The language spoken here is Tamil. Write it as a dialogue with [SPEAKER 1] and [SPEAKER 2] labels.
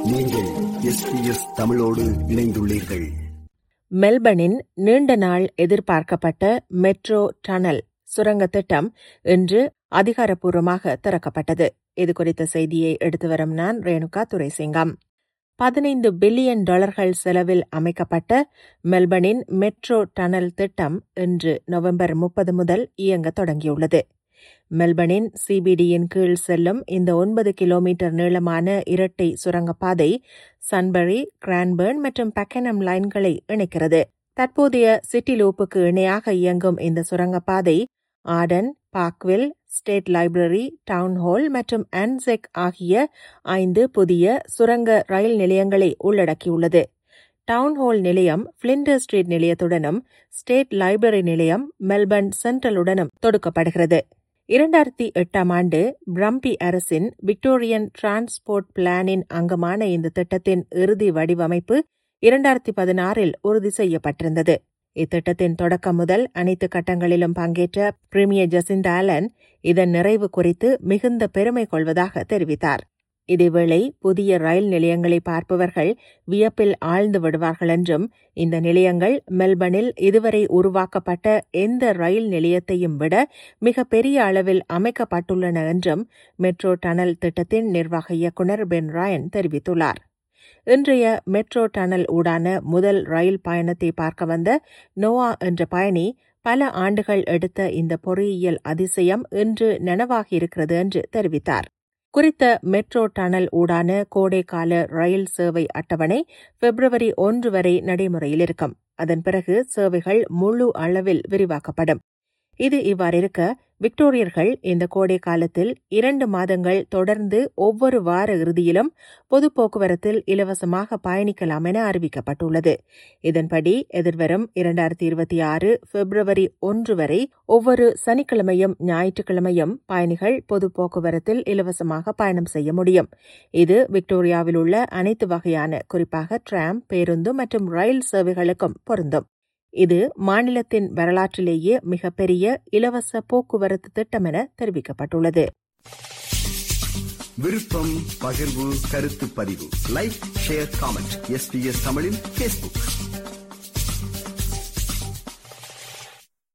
[SPEAKER 1] நீங்கள் SBS தமிழோடு இணைந்துள்ளீர்கள்.
[SPEAKER 2] மெல்பர்னின் நீண்ட நாள் எதிர்பார்க்கப்பட்ட மெட்ரோ டனல் சுரங்க திட்டம் இன்று அதிகாரப்பூர்வமாக திறக்கப்பட்டது. இதுகுறித்த செய்தியை எடுத்து வரும் நான் ரேணுகா துரைசிங்கம். $15 பில்லியன் செலவில் அமைக்கப்பட்ட மெல்பர்னின் மெட்ரோ டனல் திட்டம் இன்று நவம்பர் 30 முதல் இயங்க தொடங்கியுள்ளது. மெல்பர்னின் சிபிடியின் கீழ் செல்லும் இந்த 9 கிலோமீட்டர் நீளமான இரட்டை சுரங்கப்பாதை சன்பரி, கிரான்பர்ன் மற்றும் பக்கனம் லைன்களை இணைக்கிறது. தற்போதைய சிட்டி லூப்புக்கு இணையாக இயங்கும் இந்த சுரங்கப்பாதை Arden, Parkville, state library, town hall மற்றும் ஆன்செக் ஆகிய 5 புதிய சுரங்க ரயில் நிலையங்களை உள்ளடக்கியுள்ளது. டவுன்ஹால் நிலையம் பிளிண்டர் ஸ்ட்ரீட் நிலையத்துடனும் ஸ்டேட் லைப்ரரி நிலையம் மெல்பர்ன் சென்ட்ரலுடனும் தொடுக்கப்படுகிறது. 2008 ஆண்டு பிரம்பி அரசின் விக்டோரியன் டிரான்ஸ்போர்ட் பிளானின் அங்கமான இந்த திட்டத்தின் இறுதி வடிவமைப்பு 2016 உறுதி செய்யப்பட்டிருந்தது. இத்திட்டத்தின் தொடக்கம் முதல் அனைத்து கட்டங்களிலும் பங்கேற்ற பிரீமியர் ஜசிந்தா ஆலன் இதன் நிறைவு குறித்து மிகுந்த பெருமை கொள்வதாக தெரிவித்தார். இதேவேளை புதிய ரயில் நிலையங்களை பார்ப்பவர்கள் வியப்பில் ஆழ்ந்து விடுவார்கள் என்றும், இந்த நிலையங்கள் மெல்பர்னில் இதுவரை உருவாக்கப்பட்ட எந்த ரயில் நிலையத்தையும் விட மிக பெரிய அளவில் அமைக்கப்பட்டுள்ளன என்றும் மெட்ரோ டனல் திட்டத்தின் நிர்வாக இயக்குநர் பென் ராயன் தெரிவித்துள்ளார். இன்றைய மெட்ரோ டனல் ஊடான முதல் ரயில் பயணத்தை பார்க்க வந்த நோவா என்ற பயணி பல ஆண்டுகள் எடுத்த இந்த பொறியியல் அதிசயம் இன்று நனவாகியிருக்கிறது என்று தெரிவித்தார். குறித்த மெட்ரோ டனல் ஊடான கோடைக்கால ரயில் சேவை அட்டவணை பிப்ரவரி 1 வரை நடைமுறையில் இருக்கும். அதன் பிறகு சேவைகள் முழு அளவில் விரிவாக்கப்படும். இது இவ்வாறிருக்க, விக்டோரியர்கள் இந்த கோடை காலத்தில் 2 மாதங்கள் தொடர்ந்து ஒவ்வொரு வார இறுதியிலும் பொது போக்குவரத்தில் இலவசமாக பயணிக்கலாம் என அறிவிக்கப்பட்டுள்ளது. இதன்படி எதிர்வரும் 2026 பிப்ரவரி 1 வரை ஒவ்வொரு சனிக்கிழமையும் ஞாயிற்றுக்கிழமையும் பயணிகள் பொது போக்குவரத்தில் இலவசமாக பயணம் செய்ய முடியும். இது விக்டோரியாவில் உள்ள அனைத்து வகையான, குறிப்பாக டிராம், பேருந்து மற்றும் ரயில் சேவைகளுக்கும் பொருந்தும். இது மாநிலத்தின் வரலாற்றிலேயே மிகப்பெரிய இலவச போக்குவரத்து திட்டம் என தெரிவிக்கப்பட்டுள்ளது.
[SPEAKER 1] விருப்பம், பகிர்வு, கருத்து பதிவு, லைக், ஷேர், காமெண்ட். SBS தமிழின் Facebook.